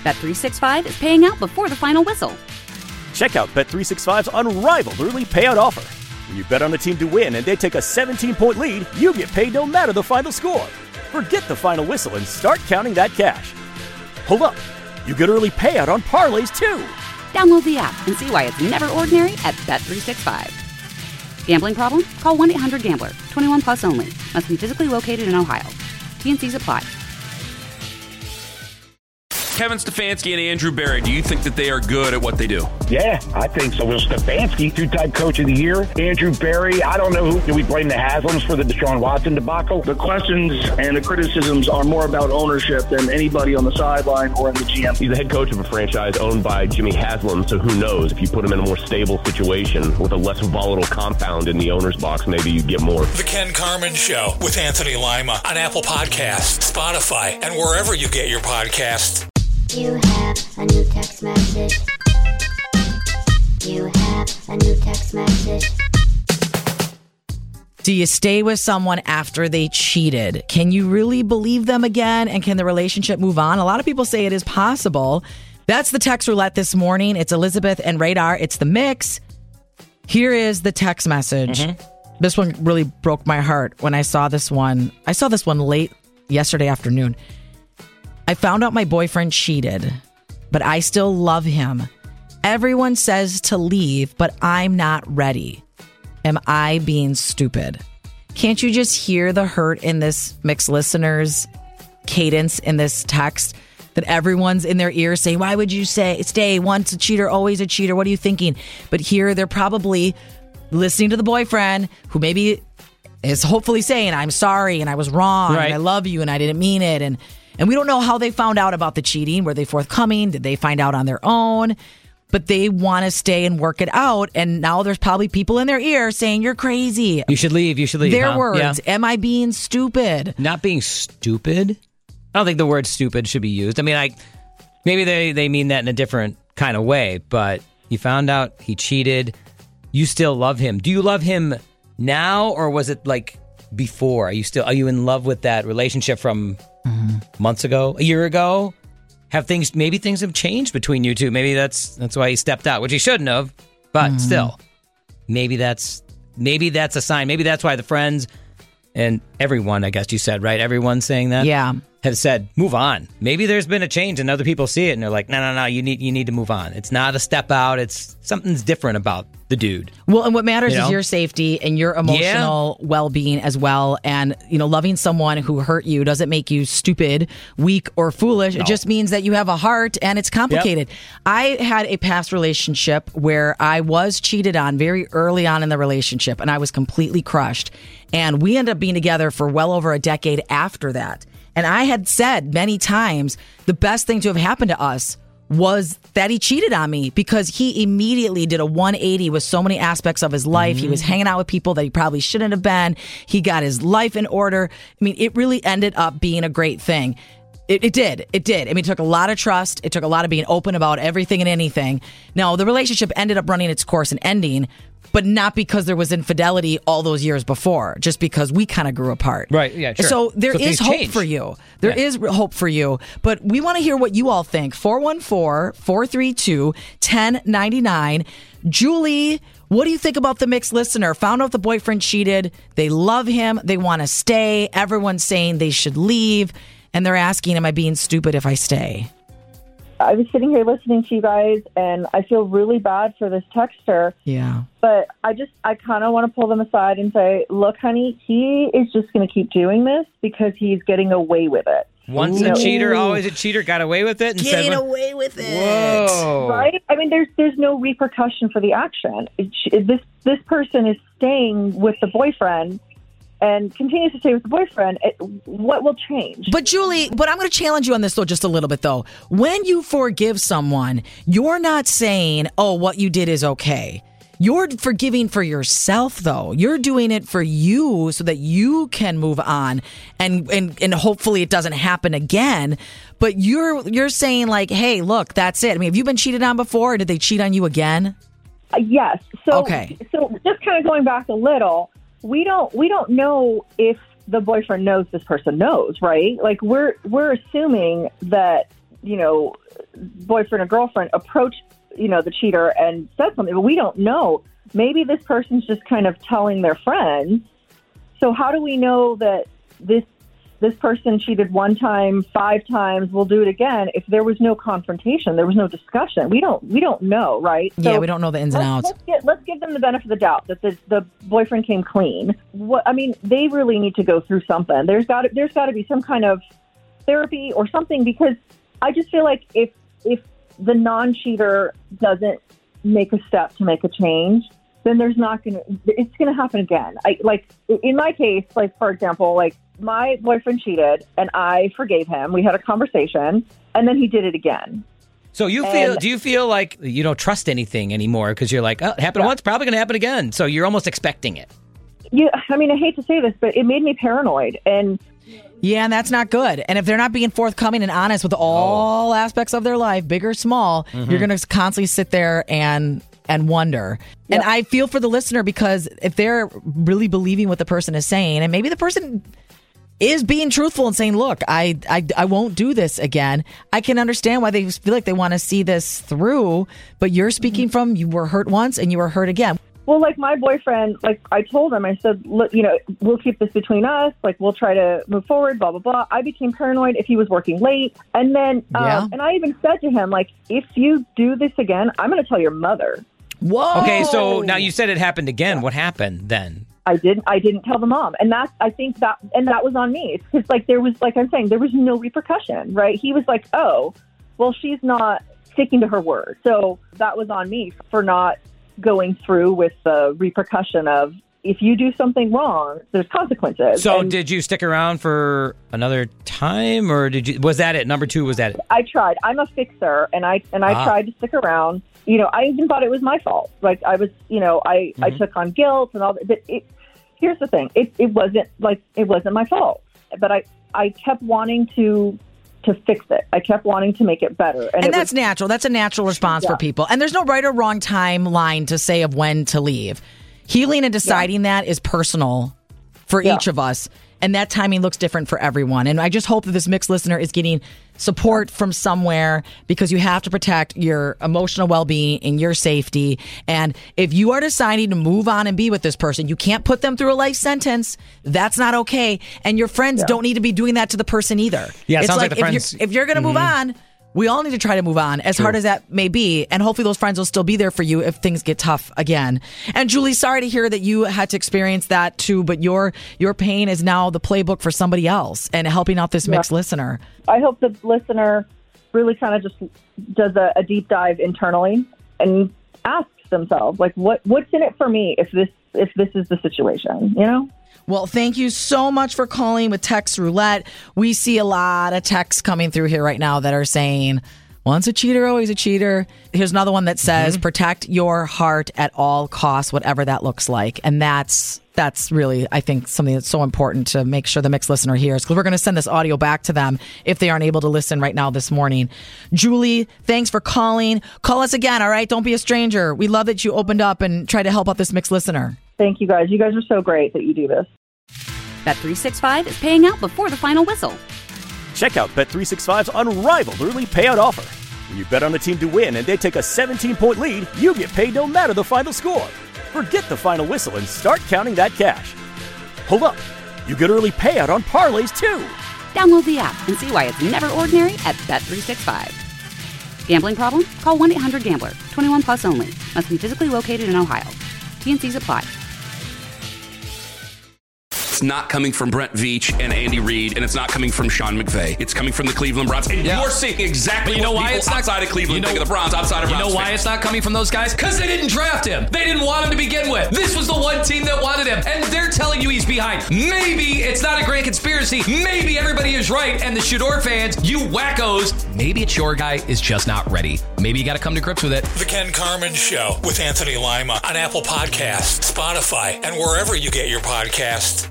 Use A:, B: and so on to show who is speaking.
A: Bet365 is paying out before the final whistle.
B: Check out Bet365's unrivaled early payout offer. When you bet on a team to win and they take a 17-point lead, you get paid no matter the final score. Forget the final whistle and start counting that cash. Hold up. You get early payout on parlays, too.
A: Download the app and see why it's never ordinary at Bet365. Gambling problem? Call 1-800-GAMBLER. 21 plus only. Must be physically located in Ohio. T&Cs apply.
C: Kevin Stefanski and Andrew Berry, do you think that they are good at what they do?
D: Yeah, I think so. Well, Stefanski, two-time coach of the year. Andrew Berry, I don't know who. Do we blame the Haslams for the Deshaun Watson debacle?
E: The questions and the criticisms are more about ownership than anybody on the sideline or in the GM.
F: He's the head coach of a franchise owned by Jimmy Haslam, so who knows? If you put him in a more stable situation with a less volatile compound in the owner's box, maybe you get more.
G: The Ken Carman Show with Anthony Lima on Apple Podcasts, Spotify, and wherever you get your podcasts.
H: You have a new text message. You have a new text message.
I: Do you stay with someone after they cheated? Can you really believe them again? And can the relationship move on? A lot of people say it is possible. That's the text roulette this morning. It's Elizabeth and Radar. It's the mix. Here is the text message. This one really broke my heart when I saw this one. I saw this one late yesterday afternoon. I found out my boyfriend cheated, but I still love him. Everyone says to leave, but I'm not ready. Am I being stupid? Can't you just hear the hurt in this mixed listener's cadence in this text? That everyone's in their ear saying, why would you stay? Once a cheater, always a cheater. What are you thinking? But here they're probably listening to the boyfriend who maybe is hopefully saying, I'm sorry and I was wrong and I love you and I didn't mean it. And we don't know how they found out about the cheating. Were they forthcoming? Did they find out on their own? But they want to stay and work it out. And now there's probably people in their ear saying, you're crazy.
J: You should leave.
I: Their words. Yeah. Am I being stupid?
J: Not being stupid? I don't think the word stupid should be used. I mean, maybe they mean that in a different kind of way. But you found out he cheated. You still love him. Do you love him now, or was it like before? Are you in love with that relationship from months ago, a year ago? Maybe things have changed between you two. Maybe that's why he stepped out, which he shouldn't have. But still, maybe that's a sign. Maybe that's why the friends and everyone, I guess you said, right? Everyone's saying that.
I: Yeah.
J: Have said, move on. Maybe there's been a change and other people see it and they're like, no, you need to move on. It's not a step out. It's something's different about the dude.
I: Well, and what matters is your safety and your emotional well-being as well. And, loving someone who hurt you doesn't make you stupid, weak, or foolish. No. It just means that you have a heart and it's complicated. Yep. I had a past relationship where I was cheated on very early on in the relationship and I was completely crushed. And we ended up being together for well over a decade after that. And I had said many times the best thing to have happened to us was that he cheated on me, because he immediately did a 180 with so many aspects of his life. He was hanging out with people that he probably shouldn't have been. He got his life in order. I mean, it really ended up being a great thing. It did. I mean, it took a lot of trust. It took a lot of being open about everything and anything. Now, the relationship ended up running its course and ending, but not because there was infidelity all those years before, just because we kind of grew apart.
J: Right, yeah, sure.
I: So there is hope for you. There is hope for you. But we want to hear what you all think. 414-432-1099. Julie, what do you think about the mixed listener? Found out the boyfriend cheated. They love him. They want to stay. Everyone's saying they should leave. And they're asking, am I being stupid if I stay?
K: I was sitting here listening to you guys, and I feel really bad for this texter.
I: Yeah.
K: But I kind of want to pull them aside and say, look, honey, he is just going to keep doing this because he's getting away with it.
J: Once a cheater, always a cheater. Got away with it. And
I: getting away with it.
J: Whoa.
K: Right? I mean, there's no repercussion for the action. This person is staying with the boyfriend and continues to stay with the boyfriend. What will change?
I: But Julie, I'm going to challenge you on this, though, just a little bit, though. When you forgive someone, you're not saying, oh, what you did is okay. You're forgiving for yourself, though. You're doing it for you so that you can move on and hopefully it doesn't happen again. But you're saying, like, hey, look, that's it. I mean, have you been cheated on before? Or did they cheat on you again?
K: Yes. So just kind of going back a little, we don't know if the boyfriend knows this person knows, right? Like we're assuming that, boyfriend or girlfriend approached, the cheater and said something, but we don't know. Maybe this person's just kind of telling their friends. So how do we know that this person cheated one time, 5 times, will do it again if there was no confrontation, there was no discussion? We don't know, right?
I: Yeah, we don't know the ins and outs.
K: Let's give them the benefit of the doubt that the boyfriend came clean. They really need to go through something. There's got to be some kind of therapy or something, because I just feel like if the non-cheater doesn't make a step to make a change, then it's going to happen again. In my case, for example, my boyfriend cheated and I forgave him. We had a conversation and then he did it again.
J: So do you feel like you don't trust anything anymore because you're like, oh, it happened once, probably going to happen again. So you're almost expecting it.
K: Yeah. I hate to say this, but it made me paranoid. And
I: that's not good. And if they're not being forthcoming and honest with all aspects of their life, big or small, you're going to constantly sit there and wonder. Yeah. And I feel for the listener, because if they're really believing what the person is saying, and maybe the person is being truthful and saying, look, I won't do this again, I can understand why they feel like they want to see this through. But you're speaking from, you were hurt once and you were hurt again.
K: Well, my boyfriend, I told him, I said, look, we'll keep this between us. We'll try to move forward, blah, blah, blah. I became paranoid if he was working late. And then, and I even said to him, if you do this again, I'm going to tell your mother.
I: Whoa.
J: Okay, so now you said it happened again. Yeah. What happened then?
K: I didn't tell the mom. And that was on me. It's because there was, I'm saying, there was no repercussion, right? He was like, oh, well, she's not sticking to her word. So that was on me for not going through with the repercussion of, if you do something wrong, there's consequences.
J: So did you stick around for another time, or was that it? Number 2, was that it?
K: I tried. I'm a fixer, and I tried to stick around. I even thought it was my fault. I was, I took on guilt and all that. But here's the thing. It wasn't my fault. But I kept wanting to fix it. I kept wanting to make it better.
I: And that's natural. That's a natural response for people. And there's no right or wrong timeline to say of when to leave. Healing and deciding that is personal for each of us. And that timing looks different for everyone. And I just hope that this mixed listener is getting support from somewhere, because you have to protect your emotional well-being and your safety. And if you are deciding to move on and be with this person, you can't put them through a life sentence. That's not okay. And your friends don't need to be doing that to the person either.
J: Yeah, it sounds like the friends.
I: If you're going to move on, we all need to try to move on, as hard as that may be. And hopefully those friends will still be there for you if things get tough again. And Julie, sorry to hear that you had to experience that too, but your pain is now the playbook for somebody else and helping out this mixed listener.
K: I hope the listener really kind of just does a deep dive internally and asks themselves, what's in it for me if this is the situation,
I: Well, thank you so much for calling with Text Roulette. We see a lot of texts coming through here right now that are saying, once a cheater, always a cheater. Here's another one that says, protect your heart at all costs, whatever that looks like. And that's really, I think, something that's so important to make sure the mixed listener hears, because we're going to send this audio back to them if they aren't able to listen right now this morning. Julie, thanks for calling. Call us again, all right? Don't be a stranger. We love that you opened up and tried to help out this mixed listener.
K: Thank you, guys. You guys are so great that you do this.
A: Bet365 is paying out before the final whistle.
B: Check out Bet365's unrivaled early payout offer. When you bet on a team to win and they take a 17-point lead, you get paid no matter the final score. Forget the final whistle and start counting that cash. Hold up. You get early payout on parlays, too.
A: Download the app and see why it's never ordinary at Bet365. Gambling problem? Call 1-800-GAMBLER. 21 plus only. Must be physically located in Ohio. T&Cs apply.
C: It's not coming from Brent Veach and Andy Reid, and it's not coming from Sean McVay. It's coming from the Cleveland Browns. And you're seeing exactly what people outside of Cleveland think of the Browns, outside of Browns.
L: You know why it's not coming from those guys? Because they didn't draft him. They didn't want him to begin with. This was the one team that wanted him, and they're telling you he's behind. Maybe it's not a grand conspiracy. Maybe everybody is right, and the Shador fans, you wackos, maybe it's your guy is just not ready. Maybe you got to come to grips with it.
G: The Ken Carman Show with Anthony Lima on Apple Podcasts, Spotify, and wherever you get your podcasts.